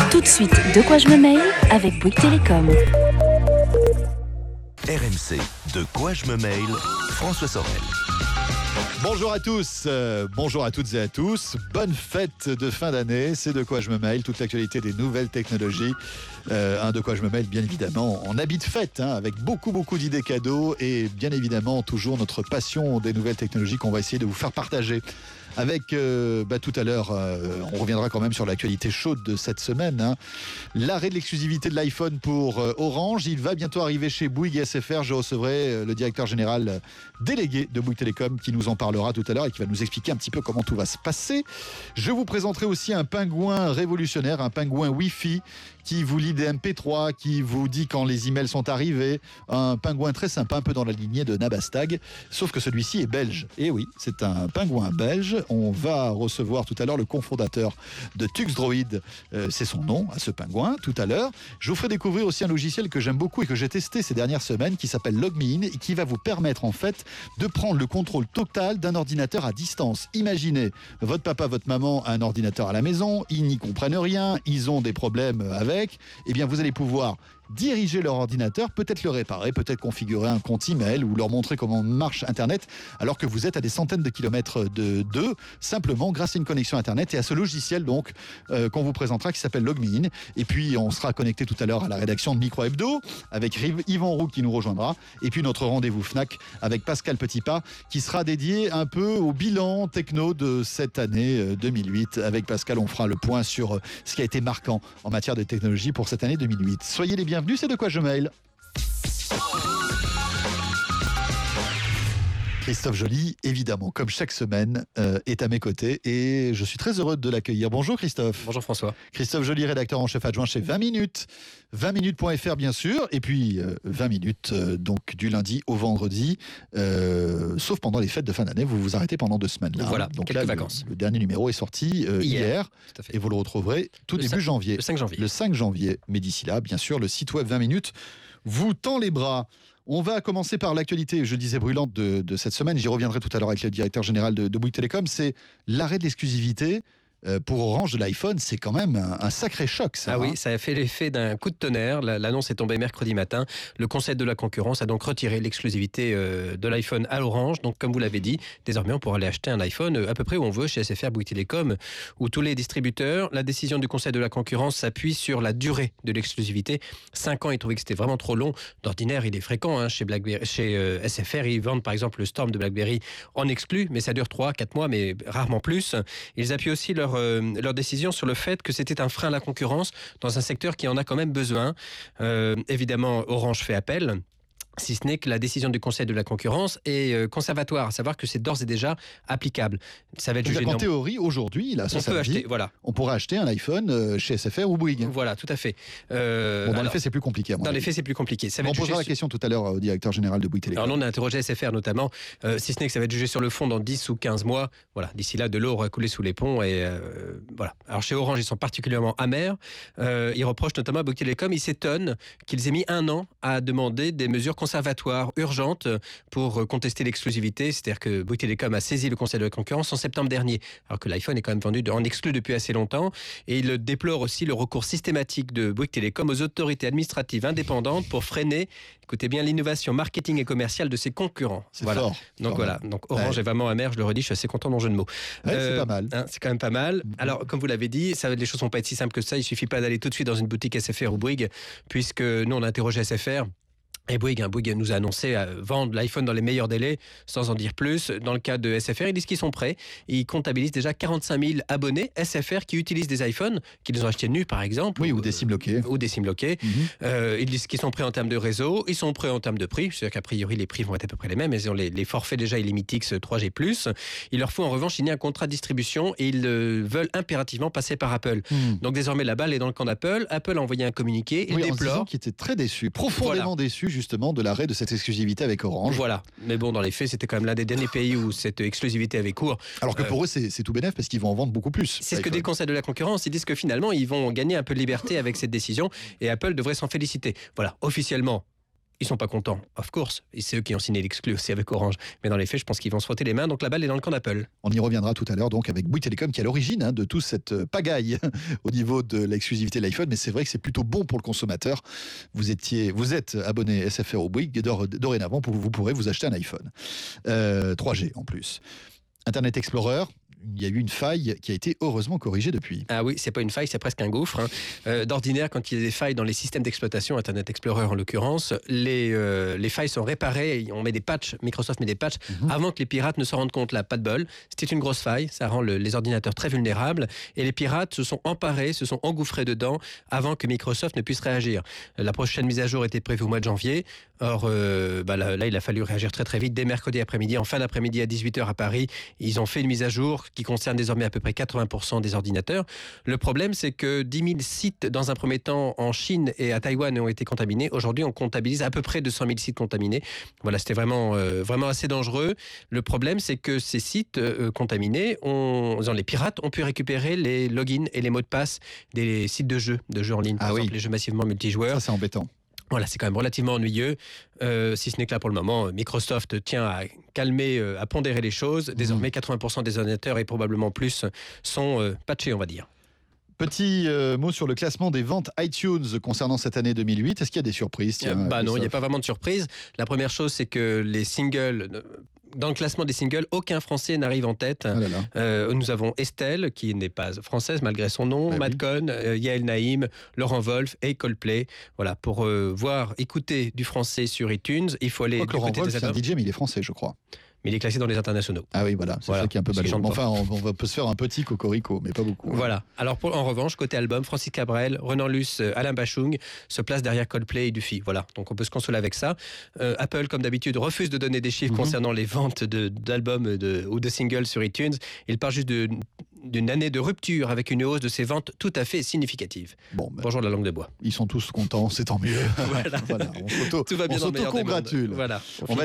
Tout de suite, De quoi je me mêle avec Bouygues Télécom. RMC, De quoi je me mêle, François Sorel. Bonjour à tous, bonjour à toutes et à tous. Bonne fête de fin d'année, c'est De quoi je me mêle, toute l'actualité des nouvelles technologies. De quoi je me mêle, bien évidemment, en habit de fête, avec beaucoup d'idées cadeaux et bien évidemment toujours notre passion des nouvelles technologies qu'on va essayer de vous faire partager. Avec tout à l'heure, on reviendra quand même sur l'actualité chaude de cette semaine. L'arrêt de l'exclusivité de l'iPhone pour Orange. Il va bientôt arriver chez Bouygues et SFR. Je recevrai le directeur général délégué de Bouygues Télécom qui nous en parlera tout à l'heure et qui va nous expliquer un petit peu comment tout va se passer. Je vous présenterai aussi un pingouin révolutionnaire, un pingouin Wi-Fi qui vous lit des MP3, qui vous dit quand les emails sont arrivés. Un pingouin très sympa, un peu dans la lignée de Nabastag, sauf que celui-ci est belge. Et oui, c'est un pingouin belge. On va recevoir tout à l'heure le cofondateur de Tuxdroid, c'est son nom, à ce pingouin, tout à l'heure. Je vous ferai découvrir aussi un logiciel que j'aime beaucoup et que j'ai testé ces dernières semaines, qui s'appelle LogMeIn, et qui va vous permettre en fait de prendre le contrôle total d'un ordinateur à distance. Imaginez, votre papa, votre maman a un ordinateur à la maison, ils n'y comprennent rien, ils ont des problèmes avec, eh bien vous allez pouvoir diriger leur ordinateur, peut-être le réparer, peut-être configurer un compte email ou leur montrer comment marche Internet alors que vous êtes à des centaines de kilomètres d'eux, simplement grâce à une connexion Internet et à ce logiciel donc qu'on vous présentera qui s'appelle LogMeIn. Et puis on sera connecté tout à l'heure à la rédaction de Micro Hebdo avec Yvan Roux qui nous rejoindra et puis notre rendez-vous Fnac avec Pascal Petitpas qui sera dédié un peu au bilan techno de cette année 2008. Avec Pascal, on fera le point sur ce qui a été marquant en matière de technologie pour cette année 2008. Soyez les bienvenus, c'est De quoi je mêle. Christophe Joly, évidemment, comme chaque semaine, est à mes côtés et je suis très heureux de l'accueillir. Bonjour Christophe. Bonjour François. Christophe Joly, rédacteur en chef adjoint chez 20 minutes. 20minutes.fr bien sûr, et puis 20 minutes donc du lundi au vendredi, sauf pendant les fêtes de fin d'année, vous vous arrêtez pendant 2 semaines. Là, voilà, donc quelques là, vacances. Le dernier numéro est sorti hier tout à fait. Et vous le retrouverez début janvier. Le 5 janvier. Le 5 janvier, mais d'ici là, bien sûr, le site web 20 minutes vous tend les bras. On va commencer par l'actualité, je disais brûlante de cette semaine. J'y reviendrai tout à l'heure avec le directeur général de Bouygues Télécom. C'est l'arrêt de l'exclusivité pour Orange de l'iPhone. C'est quand même un sacré choc, ça. Ah oui, ça a fait l'effet d'un coup de tonnerre. L'annonce est tombée mercredi matin. Le Conseil de la concurrence a donc retiré l'exclusivité de l'iPhone à Orange. Donc, comme vous l'avez dit, désormais, on pourra aller acheter un iPhone à peu près où on veut, chez SFR, Bouygues Télécom, ou tous les distributeurs. La décision du Conseil de la concurrence s'appuie sur la durée de l'exclusivité. 5 ans, ils trouvaient que c'était vraiment trop long. D'ordinaire, il est fréquent chez SFR. Ils vendent, par exemple, le Storm de BlackBerry en exclu, mais ça dure 3-4 mois, mais rarement plus. Ils appuient aussi leur décision sur le fait que c'était un frein à la concurrence dans un secteur qui en a quand même besoin. Évidemment, Orange fait appel. Si ce n'est que la décision du Conseil de la concurrence est conservatoire, à savoir que c'est d'ores et déjà applicable. Ça va être jugé. En théorie, aujourd'hui, là, on peut acheter, voilà. On pourrait acheter un iPhone chez SFR ou Bouygues. Voilà, tout à fait. Dans les faits, c'est plus compliqué. Dans les faits, c'est plus compliqué. On posera la question tout à l'heure au directeur général de Bouygues Télécom. Alors, nous, on a interrogé SFR notamment, si ce n'est que ça va être jugé sur le fond dans 10 ou 15 mois. Voilà, d'ici là, de l'eau aura coulé sous les ponts. Et voilà. Alors, chez Orange, ils sont particulièrement amers. Ils reprochent notamment à Bouygues Télécom, ils s'étonnent qu'ils aient mis 1 an à demander des mesures conservatoires urgente pour contester l'exclusivité. C'est-à-dire que Bouygues Télécom a saisi le Conseil de la concurrence en septembre dernier, alors que l'iPhone est quand même vendu en exclu depuis assez longtemps. Et il déplore aussi le recours systématique de Bouygues Télécom aux autorités administratives indépendantes pour freiner, écoutez bien, l'innovation marketing et commerciale de ses concurrents. C'est voilà. fort. Donc voilà. Donc Orange est vraiment amer, je le redis, je suis assez content de mon jeu de mots. C'est pas mal. C'est quand même pas mal. Alors, comme vous l'avez dit, les choses ne vont pas être si simples que ça. Il ne suffit pas d'aller tout de suite dans une boutique SFR ou Bouygues, puisque nous, on a interrogé SFR. Et Bouygues nous a annoncé vendre l'iPhone dans les meilleurs délais, sans en dire plus. Dans le cas de SFR, ils disent qu'ils sont prêts. Ils comptabilisent déjà 45 000 abonnés SFR qui utilisent des iPhones, qu'ils ont achetés nus par exemple. Oui, ou des SIM bloqués. Ils disent qu'ils sont prêts en termes de réseau, ils sont prêts en termes de prix. C'est-à-dire qu'a priori, les prix vont être à peu près les mêmes. Ils ont les forfaits déjà Illimitix 3G+. Il leur faut en revanche signer un contrat de distribution et ils veulent impérativement passer par Apple. Donc désormais, la balle est dans le camp d'Apple. Apple a envoyé un communiqué. Il déplore. En disant qu'il était très déçu, profondément déçu justement de l'arrêt de cette exclusivité avec Orange. Voilà. Mais bon, dans les faits, c'était quand même l'un des derniers pays où cette exclusivité avait cours. Alors que pour eux, c'est tout bénef parce qu'ils vont en vendre beaucoup plus. C'est ce que dit le Conseil de la concurrence. Ils disent que finalement, ils vont gagner un peu de liberté avec cette décision et Apple devrait s'en féliciter. Voilà, officiellement. Ils sont pas contents, of course. Et c'est eux qui ont signé l'exclu aussi avec Orange. Mais dans les faits, je pense qu'ils vont se frotter les mains. Donc la balle est dans le camp d'Apple. On y reviendra tout à l'heure donc avec Bouygues Télécom qui est à l'origine de toute cette pagaille au niveau de l'exclusivité de l'iPhone. Mais c'est vrai que c'est plutôt bon pour le consommateur. Vous êtes abonné SFR au Bouygues et dorénavant vous pourrez vous acheter un iPhone 3G en plus. Internet Explorer. Il y a eu une faille qui a été heureusement corrigée depuis. Ah oui, c'est pas une faille, c'est presque un gouffre. D'ordinaire, quand il y a des failles dans les systèmes d'exploitation, Internet Explorer en l'occurrence, les failles sont réparées, on met des patchs, Microsoft met des patchs, avant que les pirates ne se rendent compte. Là, pas de bol. C'était une grosse faille, ça rend les ordinateurs très vulnérables, et les pirates se sont emparés, se sont engouffrés dedans, avant que Microsoft ne puisse réagir. La prochaine mise à jour était prévue au mois de janvier. Or, là, il a fallu réagir très très vite. Dès mercredi après-midi, en fin d'après-midi à 18h à Paris, ils ont fait une mise à jour qui concerne désormais à peu près 80% des ordinateurs. Le problème, c'est que 10 000 sites, dans un premier temps, en Chine et à Taïwan, ont été contaminés. Aujourd'hui, on comptabilise à peu près 200 000 sites contaminés. Voilà, c'était vraiment assez dangereux. Le problème, c'est que ces sites contaminés, les pirates ont pu récupérer les logins et les mots de passe des sites de jeux en ligne. Par exemple, les jeux massivement multijoueurs. Ça, c'est embêtant. Voilà, c'est quand même relativement ennuyeux, si ce n'est que là pour le moment, Microsoft tient à calmer, à pondérer les choses. Désormais, 80% des ordinateurs et probablement plus sont patchés, on va dire. Petit mot sur le classement des ventes iTunes concernant cette année 2008. Est-ce qu'il y a des surprises? Non, il n'y a pas vraiment de surprise. La première chose, c'est que les singles... Dans le classement des singles, aucun Français n'arrive en tête. Nous avons Estelle, qui n'est pas française malgré son nom, Madcon, Yael Naïm, Laurent Wolf et Coldplay. Voilà, pour écouter du français sur iTunes, il faut aller... Laurent Wolf, c'est un DJ, mais il est français, je crois. Mais il est classé dans les internationaux. Ah oui, voilà, c'est ça qui est un peu ballot. Enfin, on peut se faire un petit cocorico, mais pas beaucoup. Voilà. Alors, en revanche, côté album, Francis Cabrel, Renan Luce, Alain Bachung se placent derrière Coldplay et Dufy. Voilà, donc on peut se consoler avec ça. Apple, comme d'habitude, refuse de donner des chiffres concernant les ventes d'albums ou de singles sur iTunes. Il part juste d'une année de rupture avec une hausse de ses ventes tout à fait significative. Bonjour la langue de bois. Ils sont tous contents, c'est tant mieux. Voilà. Tout va bien, on s'auto-congratule. Voilà,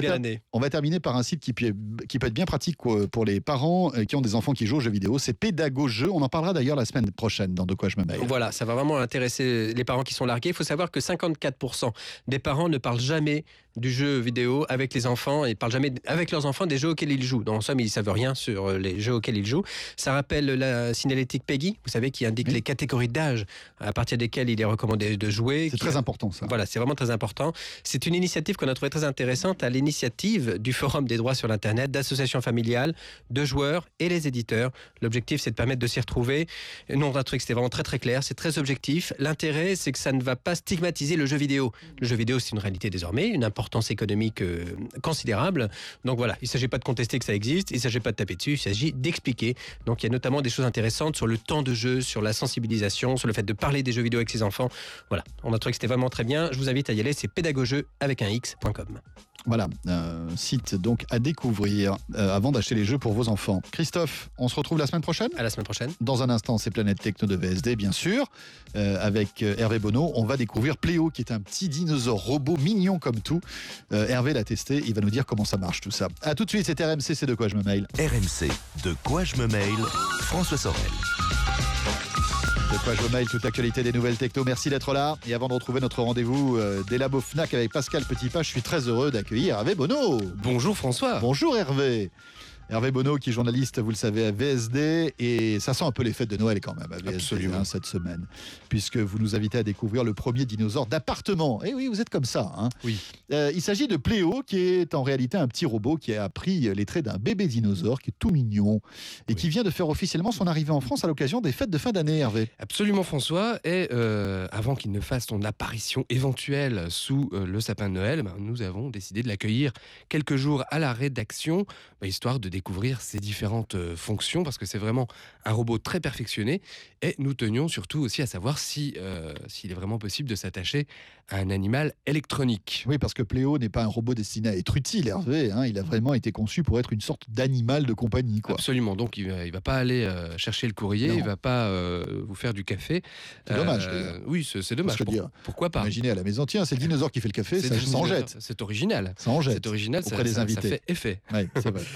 on va terminer par un site qui peut être bien pratique pour les parents qui ont des enfants qui jouent aux jeux vidéo. C'est Pédago-Jeux. On en parlera d'ailleurs la semaine prochaine dans De quoi je me mêle. Voilà, ça va vraiment intéresser les parents qui sont largués. Il faut savoir que 54% des parents ne parlent jamais du jeu vidéo avec les enfants et ne parlent jamais avec leurs enfants des jeux auxquels ils jouent. En somme, ils ne savent rien sur les jeux auxquels ils jouent. Ça rappelle la signalétique PEGI, vous savez, qui indique les catégories d'âge à partir desquelles il est recommandé de jouer. C'est très important, ça. Voilà, c'est vraiment très important. C'est une initiative qu'on a trouvée très intéressante à l'initiative du Forum des droits sur l'Internet, d'associations familiales, de joueurs et les éditeurs. L'objectif, c'est de permettre de s'y retrouver. Non, un truc, c'était vraiment très très clair, c'est très objectif. L'intérêt, c'est que ça ne va pas stigmatiser le jeu vidéo. Le jeu vidéo, c'est une réalité désormais, une importance économique considérable. Donc voilà, il ne s'agit pas de contester que ça existe, il ne s'agit pas de taper dessus, il s'agit d'expliquer. Donc il y a notamment des choses intéressantes sur le temps de jeu, sur la sensibilisation, sur le fait de parler des jeux vidéo avec ses enfants. Voilà, on a trouvé que c'était vraiment très bien. Je vous invite à y aller, c'est pédagogeux avec un x.com. Voilà, site donc à découvrir avant d'acheter les jeux pour vos enfants. Christophe, on se retrouve la semaine prochaine ? À la semaine prochaine. Dans un instant, c'est Planète Techno de VSD, bien sûr. Avec Hervé Bonneau, on va découvrir Pléo, qui est un petit dinosaure robot mignon comme tout. Hervé l'a testé, il va nous dire comment ça marche tout ça. A tout de suite, c'est RMC, c'est De quoi je me mêle. RMC, De quoi je me mêle, François Sorel. De quoi je me mêle, toute l'actualité des nouvelles techno. Merci d'être là. Et avant de retrouver notre rendez-vous des labos Fnac avec Pascal Petitpas, je suis très heureux d'accueillir Hervé Bonneau. Bonjour François. Bonjour Hervé. Hervé Bonneau, qui est journaliste, vous le savez, à VSD, et ça sent un peu les fêtes de Noël quand même à VSD cette semaine, puisque vous nous invitez à découvrir le premier dinosaure d'appartement. Et oui, vous êtes comme ça. Hein. Oui. Il s'agit de Pléo, qui est en réalité un petit robot qui a pris les traits d'un bébé dinosaure, qui est tout mignon, et qui vient de faire officiellement son arrivée en France à l'occasion des fêtes de fin d'année, Hervé. Absolument François, et avant qu'il ne fasse son apparition éventuelle sous le sapin de Noël, nous avons décidé de l'accueillir quelques jours à la rédaction, histoire de découvrir ses différentes fonctions, parce que c'est vraiment un robot très perfectionné, et nous tenions surtout aussi à savoir s'il est vraiment possible de s'attacher à un animal électronique. Oui, parce que Pléo n'est pas un robot destiné à être utile, Hervé, hein, il a vraiment été conçu pour être une sorte d'animal de compagnie, quoi. Absolument, donc il va pas aller chercher le courrier, il va pas vous faire du café. C'est dommage. Oui, c'est dommage. Pourquoi pas ? Imaginez à la maison, tiens, c'est le dinosaure qui fait le café, ça s'en jette. C'est original. Ça en jette. C'est original, auprès des invités. Ça fait effet. Oui, c'est vrai. Alors là, c'est pas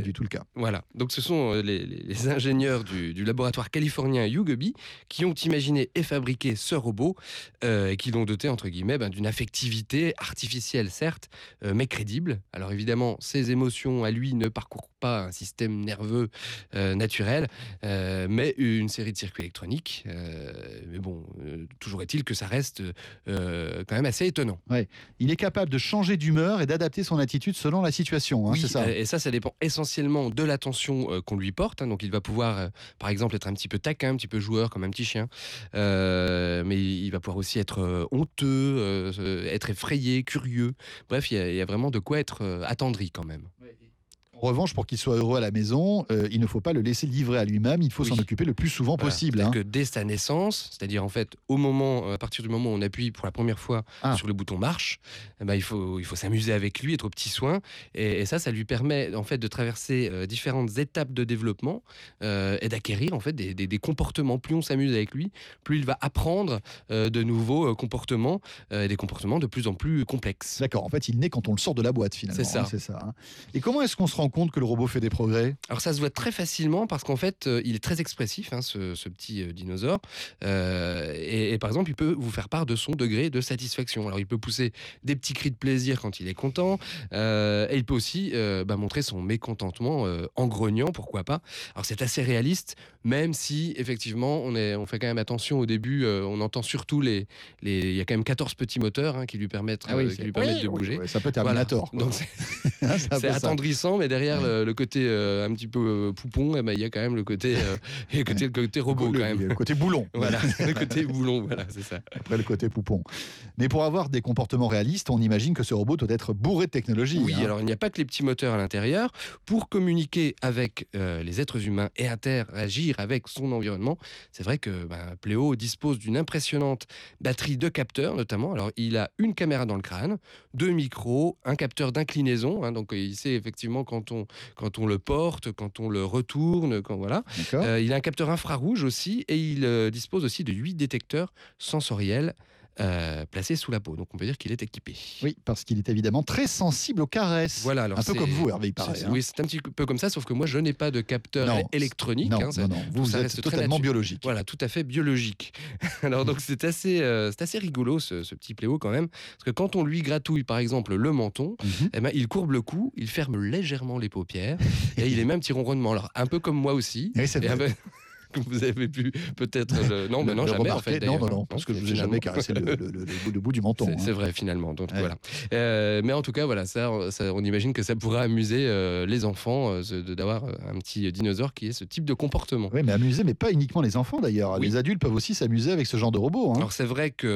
pas du tout le cas. Voilà, donc ce sont les ingénieurs du laboratoire californien Yugobi qui ont imaginé et fabriqué ce robot et qui l'ont doté, entre guillemets, d'une affectivité artificielle, certes, mais crédible. Alors évidemment, ses émotions à lui ne parcourent pas un système nerveux naturel, mais une série de circuits électroniques. Mais bon, toujours est-il que ça reste quand même assez étonnant. Il est capable de changer d'humeur et d'adapter son attitude selon la situation, hein, Oui, c'est ça. et ça dépend essentiellement de l'attention qu'on lui porte. Donc il va pouvoir, par exemple, être un petit peu taquin, un petit peu joueur, comme un petit chien. Mais il va pouvoir aussi être honteux, être effrayé, curieux. Bref, il y a vraiment de quoi être attendri quand même. En revanche, pour qu'il soit heureux à la maison, il ne faut pas le laisser livrer à lui-même, il faut s'en occuper le plus souvent possible. Que dès sa naissance, c'est-à-dire en fait à partir du moment où on appuie pour la première fois sur le bouton marche, il faut s'amuser avec lui, être aux petits soins, et ça lui permet en fait de traverser différentes étapes de développement et d'acquérir en fait des comportements. Plus on s'amuse avec lui, plus il va apprendre de nouveaux comportements, des comportements de plus en plus complexes. D'accord, en fait il naît quand on le sort de la boîte finalement. C'est ça. Hein. Et comment est-ce qu'on se rend compte que le robot fait des progrès ? Alors ça se voit très facilement parce qu'en fait il est très expressif, ce petit dinosaure, et par exemple il peut vous faire part de son degré de satisfaction. Alors il peut pousser des petits cris de plaisir quand il est content, et il peut aussi montrer son mécontentement en grognant, pourquoi pas. Alors c'est assez réaliste, même si effectivement on fait quand même attention au début, on entend surtout il y a quand même 14 petits moteurs qui lui permettent, de bouger. Ça peut Terminator. Voilà. Donc c'est attendrissant, mais derrière le côté un petit peu poupon, il y a quand même le côté robot quand même. Le côté boulon. Voilà, le côté boulon, voilà, c'est ça. Après le côté poupon. Mais pour avoir des comportements réalistes, on imagine que ce robot doit être bourré de technologie. Oui, alors il n'y a pas que les petits moteurs à l'intérieur. Pour communiquer avec les êtres humains et interagir avec son environnement, c'est vrai que Pleo dispose d'une impressionnante batterie de capteurs notamment. Alors il a une caméra dans le crâne, 2 micros, un capteur d'inclinaison, donc il sait effectivement quand on le porte, quand on le retourne, voilà. Il a un capteur infrarouge aussi, et il dispose aussi de 8 détecteurs sensoriels placés sous la peau. Donc on peut dire qu'il est équipé. Oui, parce qu'il est évidemment très sensible aux caresses. Voilà, alors un peu comme vous, Hervé, il paraît. Oui, c'est un petit peu comme ça, sauf que moi je n'ai pas de capteur électronique. Non, vous êtes reste totalement biologique. Voilà, tout à fait biologique. Alors donc c'est assez rigolo ce petit Pléo quand même, parce que quand on lui gratouille par exemple le menton, il courbe le cou, il ferme légèrement les paupières, et il émet un petit ronronnement. Alors un peu comme moi aussi. Oui, c'est vrai. Comme vous avez pu peut-être non jamais en fait. Non, parce que je vous ai jamais caressé le bout du menton. C'est vrai finalement. Donc voilà. Mais en tout cas voilà, ça on imagine que ça pourrait amuser les enfants d'avoir un petit dinosaure qui ait ce type de comportement. Oui, mais amuser, mais pas uniquement les enfants d'ailleurs. Oui. Les adultes peuvent aussi s'amuser avec ce genre de robot. Alors c'est vrai qu'on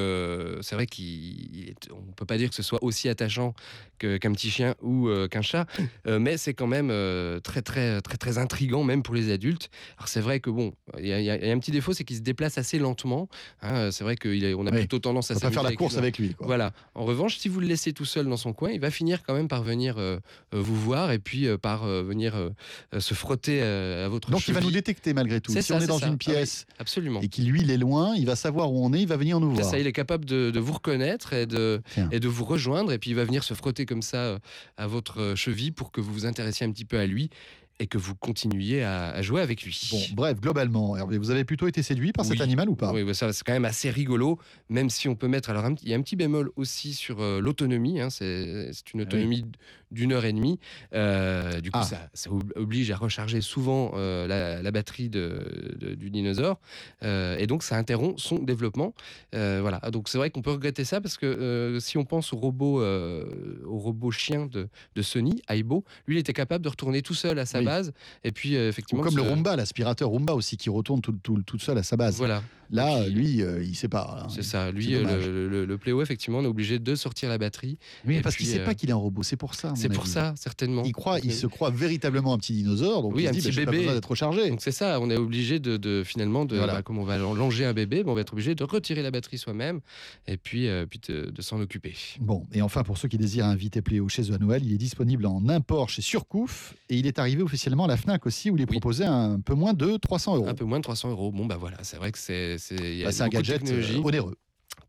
peut pas dire que ce soit aussi attachant qu'un petit chien ou qu'un chat, mais c'est quand même très très très très intriguant même pour les adultes. Alors c'est vrai que bon. Il y a un petit défaut, c'est qu'il se déplace assez lentement. C'est vrai qu'on a plutôt tendance à faire la course avec lui. Voilà. En revanche, si vous le laissez tout seul dans son coin, il va finir quand même par venir vous voir et puis par venir se frotter à votre cheville. Donc il va nous détecter malgré tout. Si on est dans une pièce absolument. Et qu'il lui il est loin, il va savoir où on est, il va venir nous voir. C'est ça, il est capable de vous reconnaître et de vous rejoindre, et puis il va venir se frotter comme ça à votre cheville pour que vous vous intéressiez un petit peu à lui et que vous continuiez à jouer avec lui. Bon, bref, globalement, Hervé, vous avez plutôt été séduit par cet animal ou pas ? Oui, ça, c'est quand même assez rigolo, même si on peut mettre... Alors, il y a un petit bémol aussi sur l'autonomie, c'est une autonomie d'1h30. Du coup, ça oblige à recharger souvent la batterie du dinosaure, et donc ça interrompt son développement. Voilà, donc c'est vrai qu'on peut regretter ça, parce que si on pense au robot chien de Sony, Aibo, lui, il était capable de retourner tout seul à sa base, et puis effectivement... Ou comme le Roomba, l'aspirateur Roomba aussi, qui retourne tout seul à sa base. Voilà. Là, puis, lui, il ne sait pas. C'est ça. Lui, le Pléo, effectivement, on est obligé de sortir la batterie. Oui, parce qu'il ne sait pas qu'il est un robot. C'est pour ça. C'est pour ça, certainement. Il se croit véritablement un petit dinosaure. Donc il se dit, petit bébé. Pas besoin d'être rechargé. Donc c'est ça. On est obligé finalement, comme on va longer un bébé, on va être obligé de retirer la batterie soi-même et puis de s'en occuper. Bon, et enfin, pour ceux qui désirent inviter Pléo chez eux à Noël, il est disponible en import chez Surcouf, et il est arrivé officiellement à la Fnac aussi, où il est proposé un peu moins de 300 €. Un peu moins de 300 €. Bon, voilà, c'est vrai que c'est un gadget onéreux.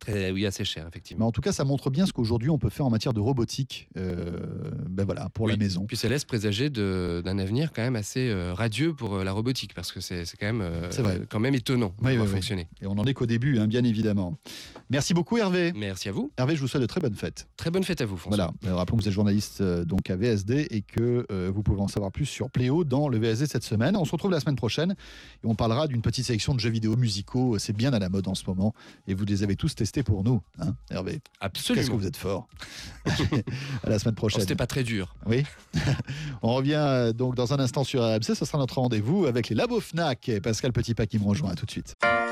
assez cher, Mais effectivement. en tout cas, ça montre bien ce qu'aujourd'hui on peut faire en matière de robotique pour la Oui. maison. Puis ça laisse présager d'un avenir quand même assez radieux pour la robotique, parce que c'est quand même, C'est vrai. quand même étonnant de Oui, voir oui, oui. fonctionner. Et on n'en est qu'au début, bien évidemment. Merci beaucoup Hervé. Merci à vous. Hervé, je vous souhaite de très bonnes fêtes. Très bonne fête à vous, François. Voilà, rappelons que vous êtes journaliste donc à VSD et que vous pouvez en savoir plus sur Pléo dans le VSD cette semaine. On se retrouve la semaine prochaine et on parlera d'une petite sélection de jeux vidéo musicaux. C'est bien à la mode en ce moment et vous les avez tous testés pour nous, hein, Hervé. Absolument. Qu'est-ce que vous êtes fort. À la semaine Oh, prochaine. c'était pas très dur. Oui. On revient donc dans un instant sur RMC. Ce sera notre rendez-vous avec les labos Fnac et Pascal Petitpas qui me rejoint. À tout de suite.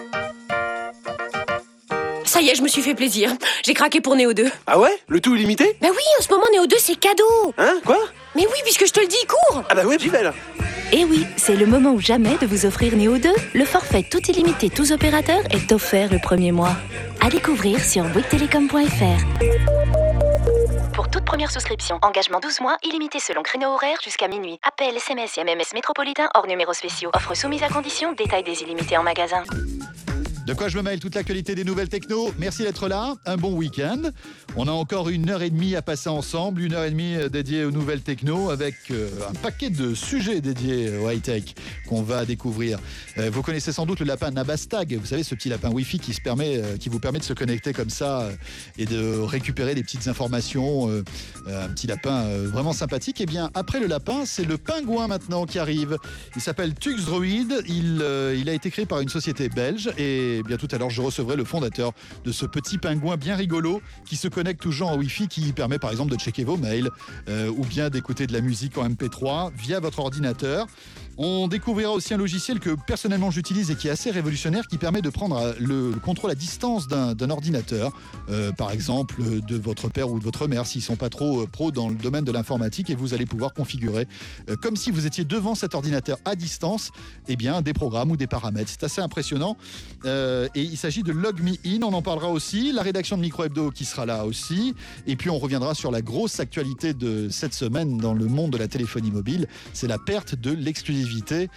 Ça y est, je me suis fait plaisir. J'ai craqué pour Néo 2. Ah ouais? Le tout illimité? Bah oui, en ce moment, Néo 2, c'est cadeau. Hein? Quoi? Mais oui, puisque je te le dis, cours. Ah bah ouais, j'y vais là. Et oui, c'est le moment ou jamais de vous offrir Néo 2. Le forfait tout illimité tous opérateurs est offert le premier mois. À découvrir sur bouyguestelecom.fr. Pour toute première souscription, engagement 12 mois, illimité selon créneau horaire jusqu'à minuit. Appel, SMS et MMS métropolitain hors numéros spéciaux. Offre soumise à condition, détail des illimités en magasin. De quoi je me mêle, toute l'actualité des nouvelles techno. Merci d'être là, un bon week-end. On a encore 1h30 à passer ensemble, 1h30 dédiée aux nouvelles techno avec un paquet de sujets dédiés au high-tech qu'on va découvrir. Vous connaissez sans doute le lapin Nabastag, vous savez ce petit lapin Wi-Fi qui vous permet de se connecter comme ça et de récupérer des petites informations. Un petit lapin vraiment sympathique. Et bien après le lapin, c'est le pingouin maintenant qui arrive. Il s'appelle Tuxdroid, il a été créé par une société belge et bien tout à l'heure je recevrai le fondateur de ce petit pingouin bien rigolo qui se connecte toujours en Wi-Fi, qui permet par exemple de checker vos mails ou bien d'écouter de la musique en MP3 via votre ordinateur. On découvrira aussi un logiciel que personnellement j'utilise et qui est assez révolutionnaire, qui permet de prendre le contrôle à distance d'un ordinateur, par exemple de votre père ou de votre mère s'ils ne sont pas trop pros dans le domaine de l'informatique, et vous allez pouvoir configurer comme si vous étiez devant cet ordinateur à distance des programmes ou des paramètres. C'est assez impressionnant et il s'agit de LogMeIn, on en parlera aussi, la rédaction de Micro Hebdo qui sera là aussi, et puis on reviendra sur la grosse actualité de cette semaine dans le monde de la téléphonie mobile, c'est la perte de l'exclusivité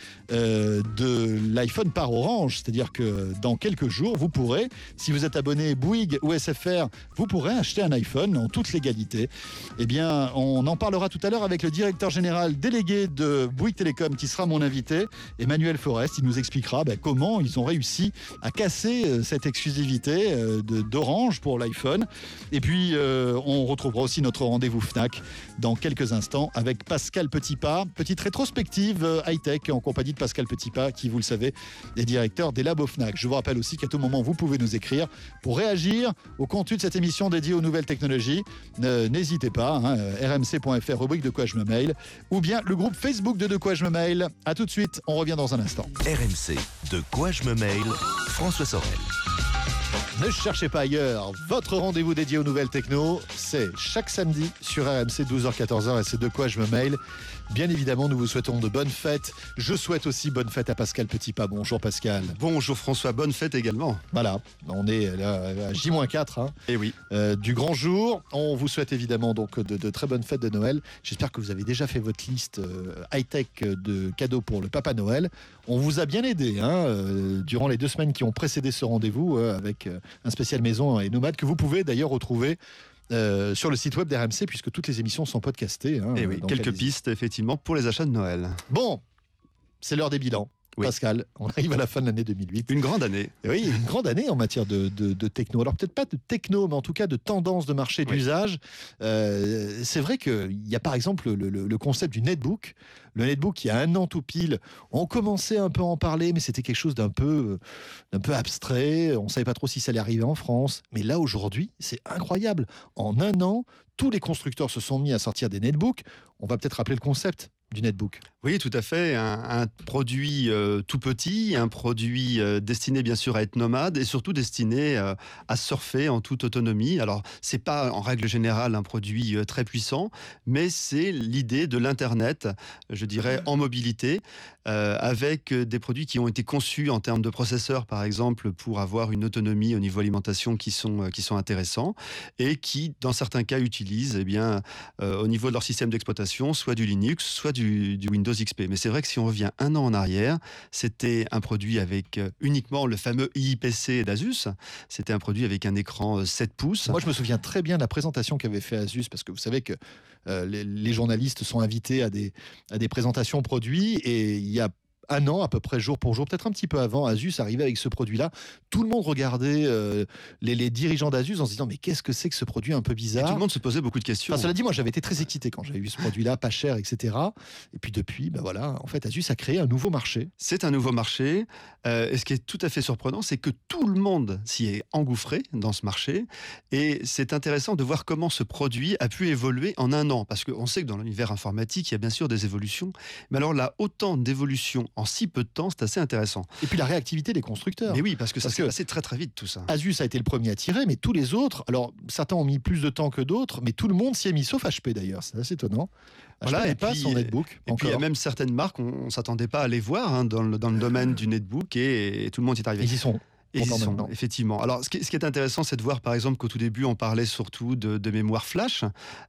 de l'iPhone par Orange, c'est-à-dire que dans quelques jours vous pourrez, si vous êtes abonné Bouygues ou SFR, vous pourrez acheter un iPhone en toute légalité. Eh bien on en parlera tout à l'heure avec le directeur général délégué de Bouygues Télécom qui sera mon invité, Emmanuel Forest. Il nous expliquera comment ils ont réussi à casser cette exclusivité d'Orange pour l'iPhone. Et puis on retrouvera aussi notre rendez-vous Fnac dans quelques instants avec Pascal Petitpas, petite rétrospective high-tech en compagnie de Pascal Petitpas qui, vous le savez, est directeur des labos Fnac. Je vous rappelle aussi qu'à tout moment vous pouvez nous écrire pour réagir au contenu de cette émission dédiée aux nouvelles technologies. N'hésitez pas, rmc.fr, rubrique De quoi je me mail, ou bien le groupe Facebook de quoi je me mail. A tout de suite, on revient dans un instant. RMC, De quoi je me mail, François Sorel. Ne cherchez pas ailleurs, votre rendez-vous dédié aux nouvelles techno, c'est chaque samedi sur RMC 12h-14h et c'est De quoi je me mail. Bien évidemment, nous vous souhaitons de bonnes fêtes. Je souhaite aussi bonne fête à Pascal Petitpas. Bonjour Pascal. Bonjour François, bonne fête également. Voilà, on est là à J-4 Et oui. Du grand jour. On vous souhaite évidemment donc de très bonnes fêtes de Noël. J'espère que vous avez déjà fait votre liste high-tech de cadeaux pour le Papa Noël. On vous a bien aidé durant les 2 semaines qui ont précédé ce rendez-vous avec un spécial maison et nomade que vous pouvez d'ailleurs retrouver sur le site web d'RMC puisque toutes les émissions sont podcastées. Et oui, quelques pistes effectivement pour les achats de Noël. Bon, c'est l'heure des bilans. Oui. Pascal, on arrive à la fin de l'année 2008. Une grande année. Et oui, une grande année en matière de techno. Alors peut-être pas de techno, mais en tout cas de tendance de marché d'usage. C'est vrai qu'il y a par exemple le concept du netbook. Le netbook, il y a 1 an tout pile, on commençait un peu à en parler, mais c'était quelque chose d'un peu abstrait. On ne savait pas trop si ça allait arriver en France. Mais là, aujourd'hui, c'est incroyable. En 1 an, tous les constructeurs se sont mis à sortir des netbooks. On va peut-être rappeler le concept du netbook. Oui, tout à fait. Un produit tout petit, un produit destiné bien sûr à être nomade et surtout destiné à surfer en toute autonomie. Alors, c'est pas en règle générale un produit très puissant, mais c'est l'idée de l'Internet, je dirais, en mobilité, avec des produits qui ont été conçus en termes de processeurs, par exemple, pour avoir une autonomie au niveau alimentation qui sont intéressants et qui, dans certains cas, utilisent au niveau de leur système d'exploitation, soit du Linux, soit du Windows XP. Mais c'est vrai que si on revient un an en arrière, c'était un produit avec uniquement le fameux IPC d'Asus. C'était un produit avec un écran 7 pouces. Moi, je me souviens très bien de la présentation qu'avait fait Asus, parce que vous savez que les journalistes sont invités à des présentations produits, et il y a un an, à peu près jour pour jour, peut-être un petit peu avant, Asus arrivait avec ce produit-là. Tout le monde regardait les dirigeants d'Asus en se disant mais qu'est-ce que c'est que ce produit un peu Et bizarre. tout le monde se posait beaucoup de questions. Enfin, cela dit, moi j'avais été très excité quand j'avais vu ce produit-là, pas cher, etc. Et puis depuis, ben voilà, en fait, Asus a créé un nouveau marché. C'est un nouveau marché. Et ce qui est tout à fait surprenant, c'est que tout le monde s'y est engouffré dans ce marché. Et c'est intéressant de voir comment ce produit a pu évoluer en un an. Parce qu'on sait que dans l'univers informatique, il y a bien sûr des évolutions. Mais alors là, autant d'évolutions en si peu de temps, c'est assez intéressant. Et puis la réactivité des constructeurs. Mais oui, parce que ça Parce s'est que- passé très très vite tout ça. Asus a été le premier à tirer, mais tous les autres, alors certains ont mis plus de temps que d'autres, mais tout le monde s'y est mis, sauf HP d'ailleurs, c'est assez étonnant. Voilà, HP et n'est pas puis- son netbook. Et puis il y a encore. même certaines marques, on ne s'attendait pas à les voir dans le domaine du netbook et tout le monde y est arrivé. Ils y sont. Et ils y pourtant sont, maintenant. effectivement. Alors, ce qui est intéressant, c'est de voir, par exemple, qu'au tout début, on parlait surtout de mémoire flash.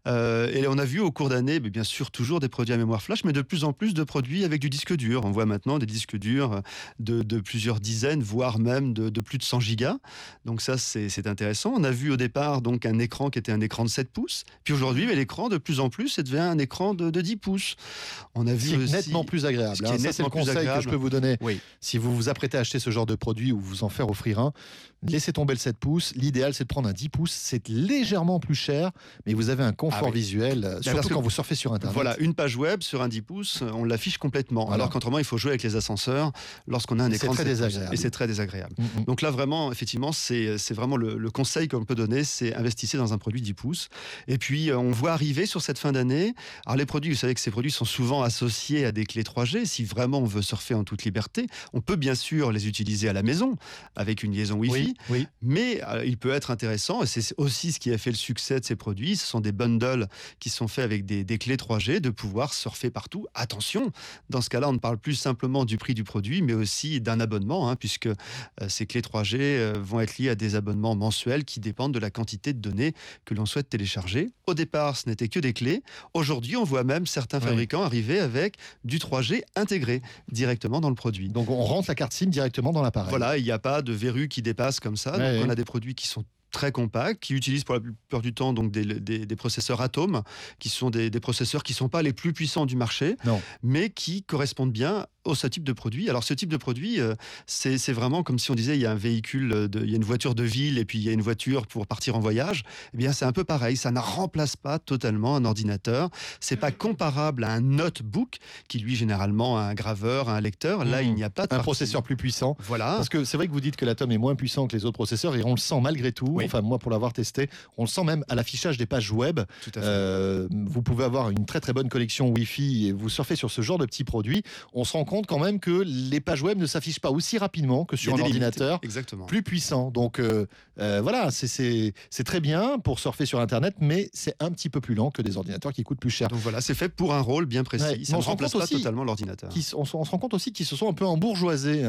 Et on a vu au cours d'année, bien sûr, toujours des produits à mémoire flash, mais de plus en plus de produits avec du disque dur. On voit maintenant des disques durs de plusieurs dizaines, voire même de plus de 100 gigas. Donc ça, c'est intéressant. On a vu au départ donc un écran qui était un écran de 7 pouces. Puis aujourd'hui, l'écran, de plus en plus, ça devient un écran de 10 pouces. On a Ce vu qui est aussi... nettement plus agréable. ce qui est Ça, c'est le nettement plus conseil que je agréable. peux vous donner. Oui. Si vous vous apprêtez à acheter ce genre de produit ou vous en faire offrir un, laissez tomber le 7 pouces. L'idéal, c'est de prendre un 10 pouces. C'est légèrement plus cher, mais vous avez un confort Ah oui. visuel, parce surtout que- quand vous surfez sur Internet. Voilà, une page web sur un 10 pouces, on l'affiche complètement. Voilà. Alors qu'autrement, il faut jouer avec les ascenseurs lorsqu'on a un Et écran c'est de très 7 pouces. désagréable. Et c'est très désagréable. Mm, mm. Donc là, vraiment, effectivement, c'est vraiment le conseil qu'on peut donner, c'est investissez dans un produit 10 pouces. Et puis, on voit arriver sur cette fin d'année, alors les produits, vous savez que ces produits sont souvent associés à des clés 3G. Si vraiment on veut surfer en toute liberté, on peut bien sûr les utiliser à la maison avec une liaison Wi-Fi. Oui, oui. Mais il peut être intéressant, et c'est aussi ce qui a fait le succès de ces produits, ce sont des bundles qui sont faits avec des clés 3G, de pouvoir surfer partout. Attention, dans ce cas-là, on ne parle plus simplement du prix du produit, mais aussi d'un abonnement, puisque ces clés 3G vont être liées à des abonnements mensuels qui dépendent de la quantité de données que l'on souhaite télécharger. Au départ, ce n'était que des clés. Aujourd'hui, on voit même certains fabricants arriver avec du 3G intégré directement dans le produit. Donc on rentre la carte SIM directement dans l'appareil. Voilà, il n'y a pas de verrue qui dépasse comme ça. Ouais, Donc, on ouais. a des produits qui sont très compacts, qui utilisent pour la plupart du temps donc des processeurs Atom, qui sont des processeurs qui ne sont pas les plus puissants du marché, Non. mais qui correspondent bien ce type de produit. Alors ce type de produit, c'est vraiment comme si on disait il y a un véhicule, il y a une voiture de ville et puis il y a une voiture pour partir en voyage. Eh bien c'est un peu pareil, ça ne remplace pas totalement un ordinateur. C'est pas comparable à un notebook qui lui généralement a un graveur, un lecteur. Là il n'y a pas de Un partie. processeur plus puissant. Voilà. Parce que c'est vrai que vous dites que l'Atom est moins puissant que les autres processeurs et on le sent malgré tout. Oui. Enfin, moi, pour l'avoir testé, on le sent même à l'affichage des pages web. Tout à fait. Vous pouvez avoir une très très bonne connexion Wi-Fi et vous surfez sur ce genre de petits produits. On se rend compte quand même que les pages web ne s'affichent pas aussi rapidement que sur Il y un a des limites. ordinateur Exactement. plus puissant. Donc voilà, c'est très bien pour surfer sur Internet, mais c'est un petit peu plus lent que des ordinateurs qui coûtent plus cher. Donc voilà, c'est fait pour un rôle bien précis. Ouais, mais Ça on ne se rend remplace compte pas aussi totalement l'ordinateur. On se rend compte aussi qu'ils se sont un peu embourgeoisés,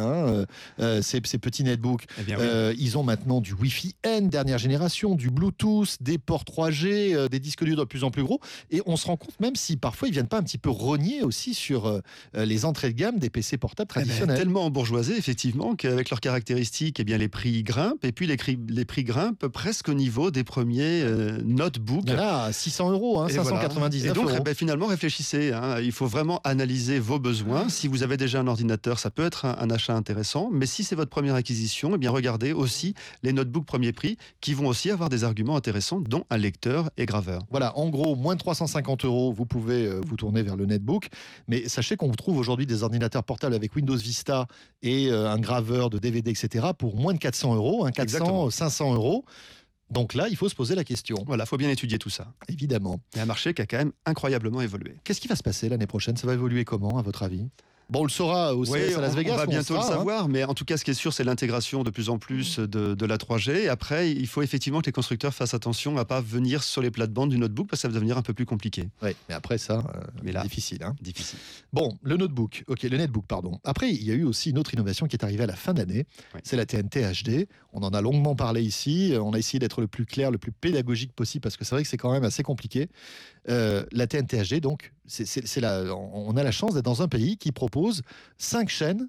ces petits netbooks. Eh bien, oui. Ils ont maintenant du Wi-Fi N, dernière génération, du Bluetooth, des ports 3G, des disques durs de plus en plus gros. Et on se rend compte même si parfois ils viennent pas un petit peu rogner aussi sur les entrées de gamme des PC portables Eh ben, traditionnels. tellement embourgeoisés, effectivement, qu'avec leurs caractéristiques, les prix grimpent. Et puis les prix grimpent presque au niveau des premiers notebooks. Il y en a à 600 €, Et voilà. 599 Et donc, €. finalement, réfléchissez. Il faut vraiment analyser vos besoins. Si vous avez déjà un ordinateur, ça peut être un achat intéressant. Mais si c'est votre première acquisition, regardez aussi les notebooks premier prix qui vont aussi avoir des arguments intéressants, dont un lecteur et graveur. Voilà, en gros, moins de 350 €, vous pouvez vous tourner vers le netbook. Mais sachez qu'on vous trouve aujourd'hui des ordinateurs portables avec Windows Vista et un graveur de DVD, etc. pour moins de 400 €, 400, Exactement. 500 €. Donc là, il faut se poser la question, Voilà, il faut bien étudier tout ça. évidemment. Il y a un marché qui a quand même incroyablement évolué. Qu'est-ce qui va se passer l'année prochaine? Ça va évoluer comment, à votre avis? Bon, on le saura au CES à Las Vegas. on va où bientôt le sera, hein. savoir, mais en tout cas, ce qui est sûr, c'est l'intégration de plus en plus de la 3G. Et après, il faut effectivement que les constructeurs fassent attention à ne pas venir sur les plates-bandes du notebook, parce que ça va devenir un peu plus compliqué. Ouais, mais après ça, Mais là- difficile. Difficile. Bon, le netbook, pardon. Après, il y a eu aussi une autre innovation qui est arrivée à la fin d'année. Oui. C'est la TNT HD. On en a longuement parlé ici. On a essayé d'être le plus clair, le plus pédagogique possible, parce que c'est vrai que c'est quand même assez compliqué. La TNT HD, donc, on a la chance d'être dans un pays qui propose 5 chaînes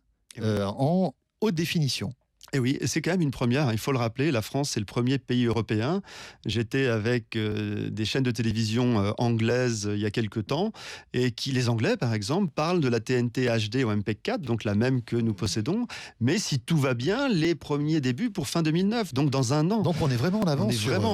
en haute définition. Et oui, et c'est quand même une première, il faut le rappeler, la France c'est le premier pays européen. J'étais avec des chaînes de télévision anglaises il y a quelques temps, et les Anglais par exemple parlent de la TNT HD ou MP4, donc la même que nous possédons, mais si tout va bien, les premiers débuts pour fin 2009, donc dans un an. Donc on est vraiment en avance.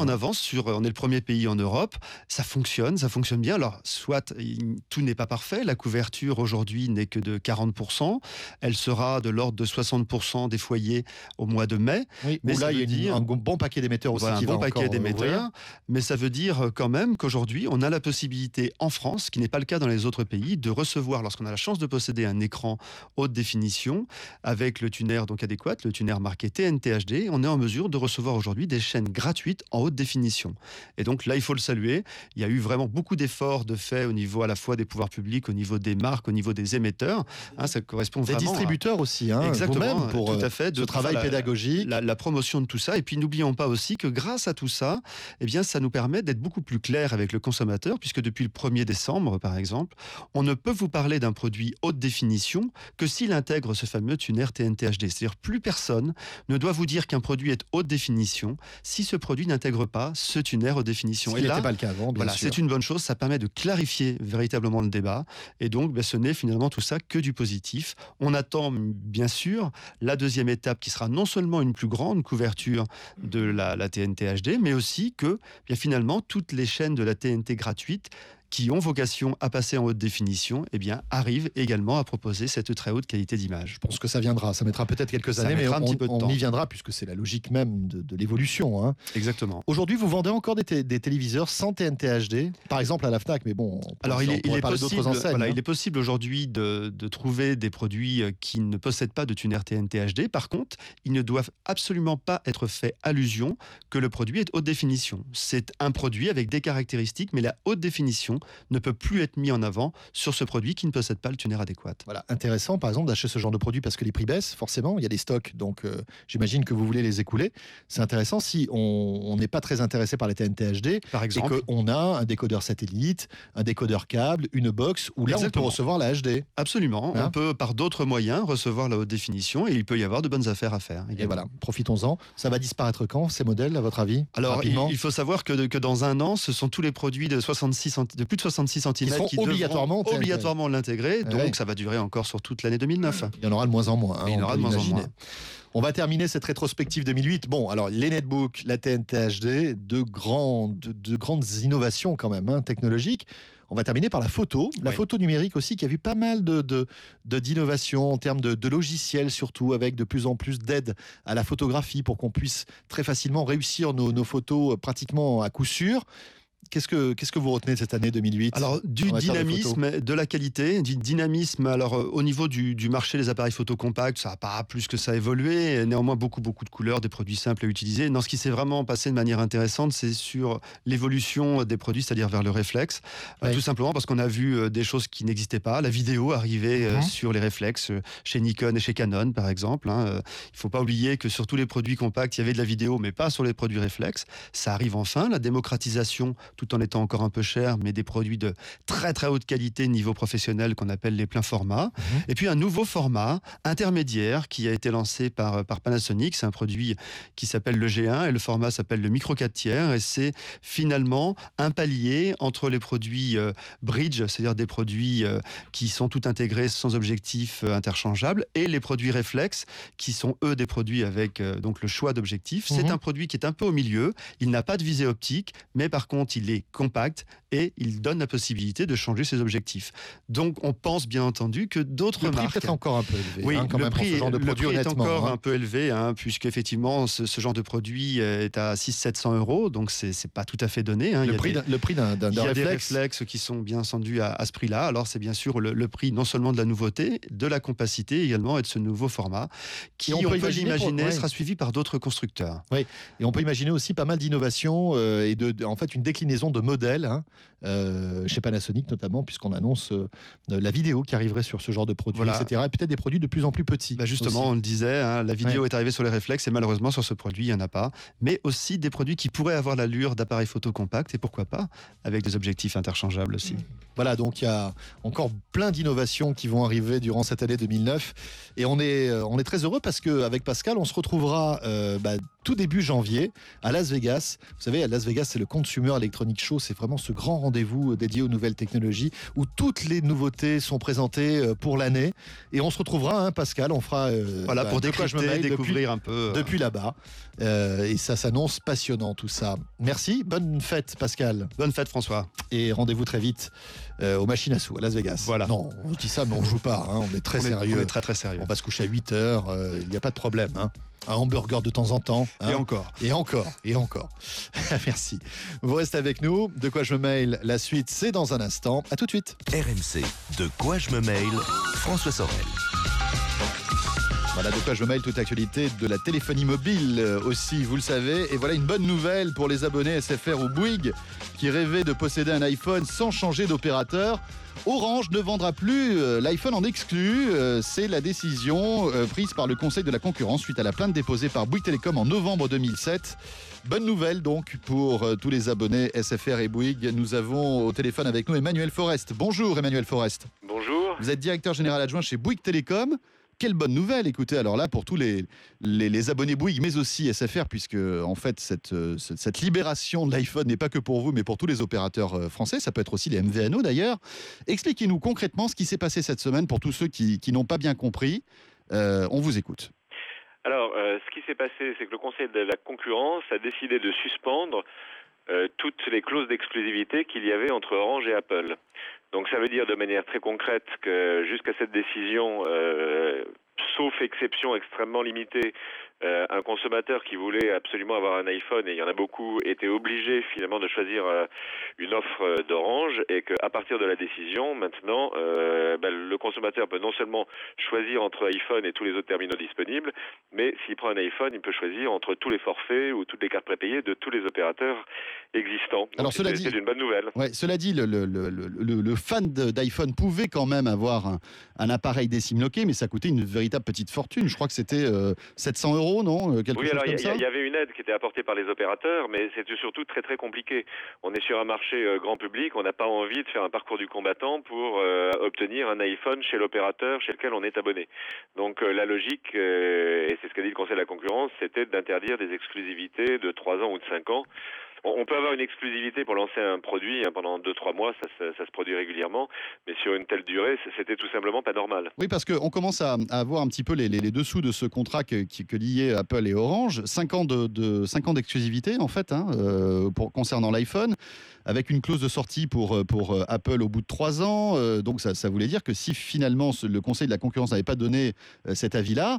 On est le premier pays en Europe, ça fonctionne bien. Alors soit tout n'est pas parfait, la couverture aujourd'hui n'est que de 40%, elle sera de l'ordre de 60% des foyers au mois de mai. Oui, mais là, il y a un bon paquet d'émetteurs aussi qui va encore ouvrir. Mais ça veut dire quand même qu'aujourd'hui, on a la possibilité en France, ce qui n'est pas le cas dans les autres pays, de recevoir, lorsqu'on a la chance de posséder un écran haute définition, avec le tuner donc adéquat, le tuner marqué TNT HD, on est en mesure de recevoir aujourd'hui des chaînes gratuites en haute définition. Et donc là, il faut le saluer. Il y a eu vraiment beaucoup d'efforts de fait au niveau à la fois des pouvoirs publics, au niveau des marques, au niveau des émetteurs. Ça correspond vraiment des distributeurs aussi. Exactement. Vous-même, pour tout à fait, ce travail pédagogique. La promotion de tout ça. Et puis n'oublions pas aussi que grâce à tout ça, ça nous permet d'être beaucoup plus clair avec le consommateur, puisque depuis le 1er décembre, par exemple, on ne peut vous parler d'un produit haute définition que s'il intègre ce fameux tuner TNT HD. C'est-à-dire plus personne ne doit vous dire qu'un produit est haute définition si ce produit n'intègre pas ce tuner haute définition. Ce qui n'était pas le cas avant, bien sûr. C'est une bonne chose, ça permet de clarifier véritablement le débat. Et donc, ce n'est finalement tout ça que du positif. On attend bien sûr la deuxième étape qui sera non seulement une plus grande couverture de la TNT HD, mais aussi que finalement toutes les chaînes de la TNT gratuite qui ont vocation à passer en haute définition, arrivent également à proposer cette très haute qualité d'image. Je pense que ça viendra, ça mettra peut-être quelques années, mais on y viendra puisque c'est la logique même de l'évolution. Exactement. Aujourd'hui, vous vendez encore des téléviseurs sans TNT HD, par exemple à la FNAC, mais bon, alors il est possible, d'autres enseignes. Il est possible aujourd'hui de trouver des produits qui ne possèdent pas de tuner TNT HD. Par contre, ils ne doivent absolument pas être fait allusion que le produit est haute définition. C'est un produit avec des caractéristiques, mais la haute définition ne peut plus être mis en avant sur ce produit qui ne possède pas le tuner adéquat. Voilà, intéressant par exemple d'acheter ce genre de produit parce que les prix baissent, forcément, il y a des stocks, donc j'imagine que vous voulez les écouler. C'est intéressant si on n'est pas très intéressé par les TNT HD, par exemple, et qu'on a un décodeur satellite, un décodeur câble, une box, où là on peut recevoir la HD. Absolument, on peut par d'autres moyens recevoir la haute définition et il peut y avoir de bonnes affaires à faire. Et voilà, profitons-en. Ça va disparaître quand, ces modèles, à votre avis? Alors, il faut savoir que dans un an, ce sont tous les produits de plus de 66 cm qui obligatoirement l'intégrer, donc ça va durer encore sur toute l'année 2009. Il y en aura de moins en moins. Il y en aura de moins en moins. On va terminer cette rétrospective 2008. Bon, alors les netbooks, la TNT HD, de grandes innovations quand même, technologiques. On va terminer par la photo, photo numérique aussi, qui a vu pas mal d'innovations en termes de logiciels, surtout avec de plus en plus d'aide à la photographie pour qu'on puisse très facilement réussir nos photos pratiquement à coup sûr. Qu'est-ce que vous retenez de cette année 2008? Alors, du dynamisme, de la qualité, du dynamisme. Alors, au niveau du marché des appareils photo compacts, ça n'a pas plus que ça évolué. Néanmoins, beaucoup de couleurs, des produits simples à utiliser. Non, ce qui s'est vraiment passé de manière intéressante, c'est sur l'évolution des produits, c'est-à-dire vers le réflexe. Tout simplement parce qu'on a vu des choses qui n'existaient pas. La vidéo arrivait sur les réflexes, chez Nikon et chez Canon, par exemple. Il ne faut pas oublier que sur tous les produits compacts, il y avait de la vidéo, mais pas sur les produits réflexes. Ça arrive enfin, la démocratisation, tout en étant encore un peu cher, mais des produits de très très haute qualité niveau professionnel qu'on appelle les pleins formats. Et puis un nouveau format intermédiaire qui a été lancé par Panasonic. C'est un produit qui s'appelle le G1 et le format s'appelle le micro 4 tiers, et c'est finalement un palier entre les produits bridge, c'est-à-dire des produits qui sont tout intégrés sans objectif interchangeable, et les produits réflexes qui sont eux des produits avec donc le choix d'objectifs. C'est un produit qui est un peu au milieu, il n'a pas de visée optique, mais par contre il est compact et il donne la possibilité de changer ses objectifs. Donc on pense bien entendu que d'autres marques... Le prix peut-être encore un peu élevé. Oui, quand même, prix, pour ce genre de produit, est encore un peu élevé, puisqu'effectivement ce genre de produit est à 600-700 €, donc c'est pas tout à fait donné. Le prix d'un réflexe. Il y a des réflexes qui sont bien entendus à ce prix-là. Alors c'est bien sûr le prix non seulement de la nouveauté, de la compacité également et de ce nouveau format qui, on peut l'imaginer, sera suivi par d'autres constructeurs. Oui, et on peut imaginer aussi pas mal d'innovations et en fait une déclinaison de modèles chez Panasonic notamment, puisqu'on annonce la vidéo qui arriverait sur ce genre de produit, Voilà. etc. Et peut-être des produits de plus en plus petits. Justement, aussi. on le disait, hein, la vidéo Ouais. est arrivée sur les réflexes et malheureusement sur ce produit, il n'y en a pas. Mais aussi des produits qui pourraient avoir l'allure d'appareils photo compacts et pourquoi pas avec des objectifs interchangeables aussi. Voilà, donc il y a encore plein d'innovations qui vont arriver durant cette année 2009. Et on est très heureux parce qu'avec Pascal, on se retrouvera tout début janvier à Las Vegas. Vous savez, à Las Vegas, c'est le Consumer Electronics Show. C'est vraiment ce grand rendez-vous dédié aux nouvelles technologies où toutes les nouveautés sont présentées pour l'année. Et on se retrouvera, hein, Pascal, on fera Pour de quoi je me décrypter, mêle découvrir un peu. depuis là-bas. Et ça s'annonce passionnant tout ça. Merci, bonne fête Pascal. Bonne fête François. Et rendez-vous très vite aux machines à sous à Las Vegas. Voilà. Non, on dit ça, mais on joue pas. Hein. On est très sérieux. On est très très sérieux. On va se coucher à 8h. Il n'y a pas de problème. Hein. Un hamburger de temps en temps. Hein. Et encore. Et encore. Et encore. Merci. Vous restez avec nous. De quoi je me mail. La suite, c'est dans un instant. À tout de suite. RMC, de quoi je me mail, François Sorel. Voilà de quoi je me mail, toute l'actualité de la téléphonie mobile aussi, vous le savez. Et voilà une bonne nouvelle pour les abonnés SFR ou Bouygues qui rêvaient de posséder un iPhone sans changer d'opérateur. Orange ne vendra plus l'iPhone en exclu. C'est la décision prise par le Conseil de la concurrence suite à la plainte déposée par Bouygues Télécom en novembre 2007. Bonne nouvelle donc pour tous les abonnés SFR et Bouygues. Nous avons au téléphone avec nous Emmanuel Forest. Bonjour Emmanuel Forest. Bonjour. Vous êtes directeur général adjoint chez Bouygues Télécom. Quelle bonne nouvelle, écoutez, alors là, pour tous les abonnés Bouygues, mais aussi SFR, puisque en fait, cette libération de l'iPhone n'est pas que pour vous, mais pour tous les opérateurs français, ça peut être aussi les MVNO d'ailleurs. Expliquez-nous concrètement ce qui s'est passé cette semaine pour tous ceux qui n'ont pas bien compris. On vous écoute. Alors, ce qui s'est passé, c'est que le Conseil de la concurrence a décidé de suspendre toutes les clauses d'exclusivité qu'il y avait entre Orange et Apple. Donc ça veut dire de manière très concrète que jusqu'à cette décision, sauf exception extrêmement limitée, un consommateur qui voulait absolument avoir un iPhone, et il y en a beaucoup, était obligé finalement de choisir une offre d'Orange, et qu'à partir de la décision, maintenant, le consommateur peut non seulement choisir entre iPhone et tous les autres terminaux disponibles, mais s'il prend un iPhone, il peut choisir entre tous les forfaits ou toutes les cartes prépayées de tous les opérateurs existants. Donc, Alors, cela dit, c'est une bonne nouvelle. Ouais, cela dit, le fan d'iPhone pouvait quand même avoir un appareil décimloqué, mais ça coûtait une véritable petite fortune. Je crois que c'était 700 €, non? Quelque Oui, chose alors comme ça. il y avait une aide qui était apportée par les opérateurs, mais c'était surtout très très compliqué. On est sur un marché grand public, on n'a pas envie de faire un parcours du combattant pour obtenir un iPhone chez l'opérateur chez lequel on est abonné. Donc la logique, et c'est ce qu'a dit le Conseil de la concurrence, c'était d'interdire des exclusivités de 3 ans ou de 5 ans. On peut avoir une exclusivité pour lancer un produit pendant 2-3 mois, ça se produit régulièrement, mais sur une telle durée, c'était tout simplement pas normal. Oui, parce qu'on commence à voir un petit peu les dessous de ce contrat que liaient Apple et Orange. 5 ans d'exclusivité, en fait, hein, concernant l'iPhone, avec une clause de sortie pour Apple au bout de 3 ans. Donc ça voulait dire que si finalement le Conseil de la concurrence n'avait pas donné cet avis-là,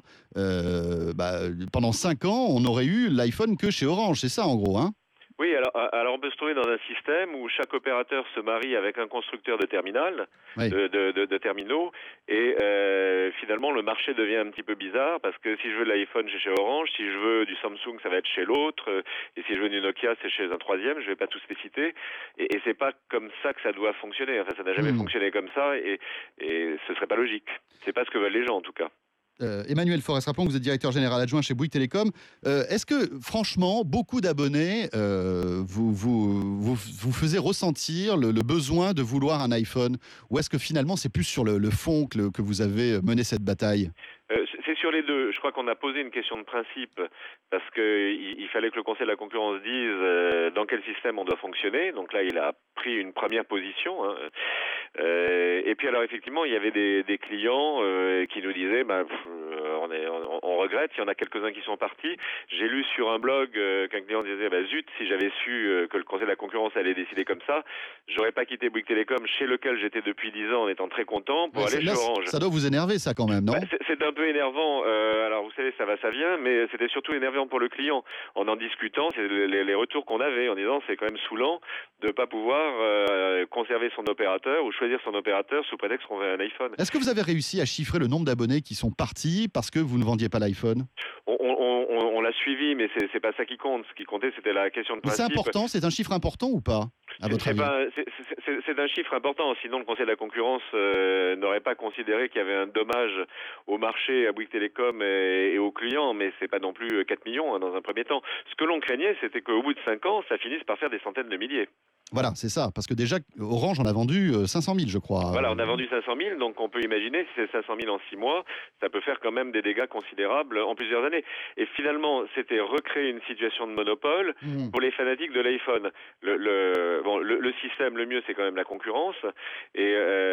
pendant 5 ans, on aurait eu l'iPhone que chez Orange. C'est ça, en gros, hein? Oui, alors on peut se trouver dans un système où chaque opérateur se marie avec un constructeur de terminal, Oui. de terminaux, et finalement le marché devient un petit peu bizarre parce que si je veux de l'iPhone, c'est chez Orange, si je veux du Samsung, ça va être chez l'autre, et si je veux du Nokia, c'est chez un troisième, je vais pas tous les citer, et c'est pas comme ça que ça doit fonctionner. Enfin, ça n'a jamais fonctionné comme ça, et ce serait pas logique. C'est pas ce que veulent les gens en tout cas. Emmanuel Forest, rappelons que vous êtes directeur général adjoint chez Bouygues Télécom. Est-ce que, franchement, beaucoup d'abonnés vous faisait ressentir le besoin de vouloir un iPhone? Ou est-ce que finalement, c'est plus sur le fond que vous avez mené cette bataille? C'est sur les deux. Je crois qu'on a posé une question de principe parce qu'il fallait que le Conseil de la concurrence dise dans quel système on doit fonctionner. Donc là, il a pris une première position. Hein. Et puis alors effectivement, il y avait des clients qui nous disaient on regrette, il y en a quelques-uns qui sont partis. J'ai lu sur un blog qu'un client disait zut, si j'avais su que le Conseil de la concurrence allait décider comme ça, j'aurais pas quitté Bouygues Télécom chez lequel j'étais depuis 10 ans en étant très content pour aller chez Orange. Ça doit vous énerver ça quand même, non? C'est un peu énervant. Alors vous savez, ça va, ça vient, mais c'était surtout énervant pour le client. En discutant, c'est les retours qu'on avait en disant c'est quand même saoulant de pas pouvoir conserver son opérateur ou choisir son opérateur sous prétexte qu'on veut un iPhone. Est-ce que vous avez réussi à chiffrer le nombre d'abonnés qui sont partis parce que vous ne vendiez pas l'iPhone? On l'a suivi, mais c'est pas ça qui compte. Ce qui comptait, c'était la question de principe. C'est important, c'est un chiffre important ou pas? à votre avis? C'est un chiffre important, sinon le Conseil de la concurrence n'aurait pas considéré qu'il y avait un dommage au marché, à Bouygues Télécom et aux clients, mais c'est pas non plus 4 millions dans un premier temps. Ce que l'on craignait, c'était qu'au bout de 5 ans, ça finisse par faire des centaines de milliers. Voilà, c'est ça. Parce que déjà, Orange en a vendu 500 000, je crois. Voilà, on a vendu 500 000, donc on peut imaginer, si c'est 500 000 en 6 mois, ça peut faire quand même des dégâts considérables en plusieurs années. Et finalement, c'était recréer une situation de monopole pour les fanatiques de l'iPhone. Le système, le mieux, c'est quand même la concurrence. Et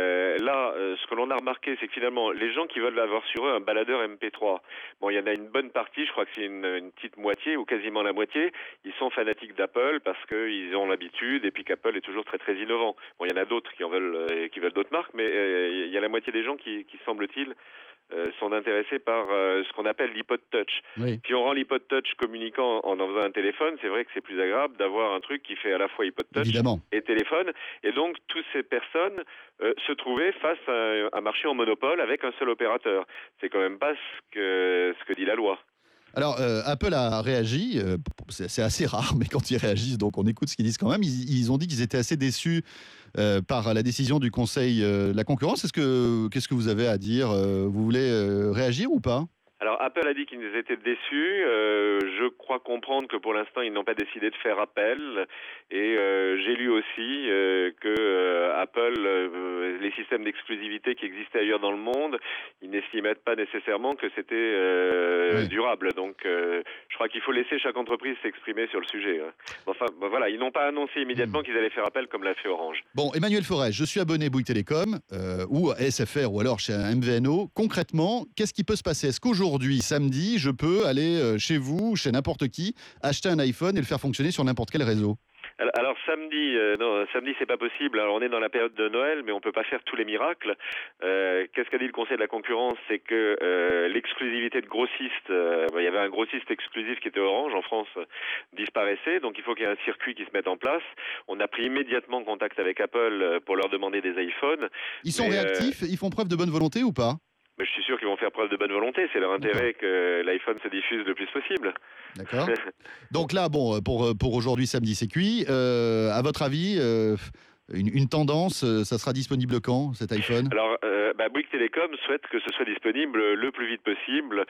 là, ce que l'on a remarqué, c'est que finalement, les gens qui veulent avoir sur eux un baladeur MP3, bon, il y en a une bonne partie, je crois que c'est une petite moitié, ou quasiment la moitié, ils sont fanatiques d'Apple parce qu'ils ont l'habitude, et puis qu'Apple est toujours très très innovant. Bon, il y en a d'autres qui veulent d'autres marques, mais il y a la moitié des gens qui semble-t-il, sont intéressés par ce qu'on appelle l'iPod Touch. Oui. Si on rend l'iPod Touch communicant en faisant un téléphone, c'est vrai que c'est plus agréable d'avoir un truc qui fait à la fois iPod Touch Évidemment. et téléphone. Et donc, toutes ces personnes se trouvaient face à un marché en monopole avec un seul opérateur. C'est quand même pas ce que dit la loi. Alors, Apple a réagi, c'est assez rare, mais quand ils réagissent, donc on écoute ce qu'ils disent quand même. Ils ont dit qu'ils étaient assez déçus par la décision du Conseil de la concurrence. Qu'est-ce que vous avez à dire? Vous voulez réagir ou pas? Alors, Apple a dit qu'ils étaient déçus. Je crois comprendre que pour l'instant, ils n'ont pas décidé de faire appel. Et j'ai lu aussi que Apple, les systèmes d'exclusivité qui existaient ailleurs dans le monde, ils n'estimaient pas nécessairement que c'était durable. Donc, je crois qu'il faut laisser chaque entreprise s'exprimer sur le sujet. Enfin, voilà, ils n'ont pas annoncé immédiatement qu'ils allaient faire appel comme l'a fait Orange. Bon, Emmanuel Forest, je suis abonné Bouygues Télécom ou à SFR ou alors chez un MVNO. Concrètement, qu'est-ce qui peut se passer? Est-ce qu'aujourd'hui, samedi, je peux aller chez vous, chez n'importe qui, acheter un iPhone et le faire fonctionner sur n'importe quel réseau? Alors samedi, non, samedi c'est pas possible. Alors on est dans la période de Noël, mais on peut pas faire tous les miracles. Qu'est-ce qu'a dit le Conseil de la concurrence? C'est que l'exclusivité de grossiste, il y avait un grossiste exclusif qui était Orange en France, disparaissait. Donc il faut qu'il y ait un circuit qui se mette en place. On a pris immédiatement contact avec Apple pour leur demander des iPhones. Ils sont réactifs? Ils font preuve de bonne volonté ou pas? Mais je suis sûr qu'ils vont faire preuve de bonne volonté. C'est leur intérêt que l'iPhone se diffuse le plus possible. D'accord. Donc là, bon, pour aujourd'hui, samedi, c'est cuit. À votre avis, une tendance, ça sera disponible quand, cet iPhone? Alors, Bouygues Télécom souhaite que ce soit disponible le plus vite possible.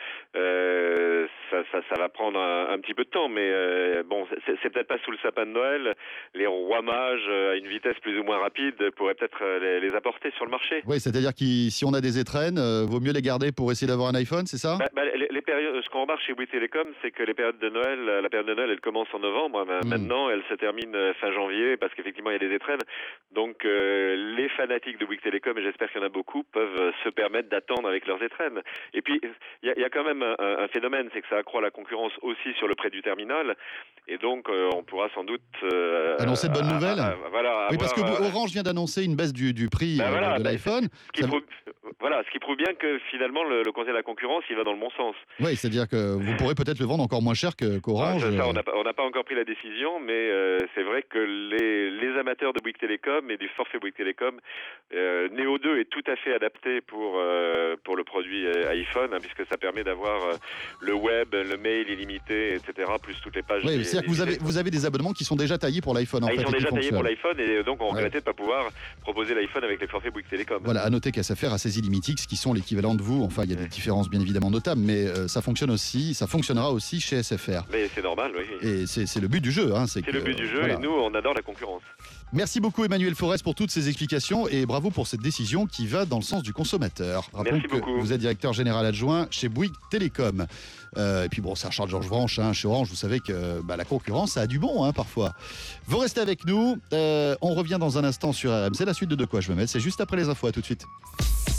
Ça va prendre un petit peu de temps, mais bon, c'est peut-être pas sous le sapin de Noël. Les rois mages à une vitesse plus ou moins rapide pourraient peut-être les apporter sur le marché. Oui, c'est-à-dire que si on a des étrennes, vaut mieux les garder pour essayer d'avoir un iPhone, c'est ça? Les périodes, ce qu'on remarque chez Bouygues Télécom, c'est que la période de Noël, elle commence en novembre. Maintenant, elle se termine fin janvier parce qu'effectivement, il y a des étrennes. Donc, les fanatiques de Bouygues Télécom, et j'espère qu'il y en a beaucoup, peuvent se permettre d'attendre avec leurs étrennes. Et puis, il y a quand même un phénomène, c'est que ça accroît la concurrence aussi sur le prix du terminal. Et donc, on pourra sans doute... annoncer de bonnes nouvelles. Oui, parce que Orange vient d'annoncer une baisse du prix de l'iPhone. Ce qui prouve bien que finalement, le Conseil de la concurrence, il va dans le bon sens. Oui, c'est-à-dire que vous pourrez peut-être le vendre encore moins cher qu'Orange. On n'a pas encore pris la décision, mais c'est vrai que les amateurs de Bouygues Télécom et du forfait Bouygues Télécom, Neo 2 est tout à fait adapté pour le produit iPhone, puisque ça permet d'avoir le web, le mail illimité, etc., plus toutes les pages. Oui, c'est-à-dire que vous avez des abonnements qui sont déjà taillés pour l'iPhone. Ils sont déjà taillés pour l'iPhone, et donc on regrettait de ne pas pouvoir proposer l'iPhone avec les forfaits Bouygues Télécom. Voilà, à noter qu'SFR a ses Illimitix qui sont l'équivalent de vous. Enfin, il y a des différences bien évidemment notables, mais ça fonctionnera aussi chez SFR. Mais c'est normal, oui. Et c'est le but du jeu. C'est le but du jeu, et nous, on adore la concurrence. Merci beaucoup Emmanuel Forest pour toutes ces explications et bravo pour cette décision qui va dans le sens du consommateur. Rappelons que vous êtes directeur général adjoint chez Bouygues Télécom. Et puis bon, c'est Charles-Georges Branche, chez Orange, vous savez que la concurrence, ça a du bon parfois. Vous restez avec nous, on revient dans un instant sur RMC, la suite de quoi je me mets, c'est juste après les infos, à tout de suite.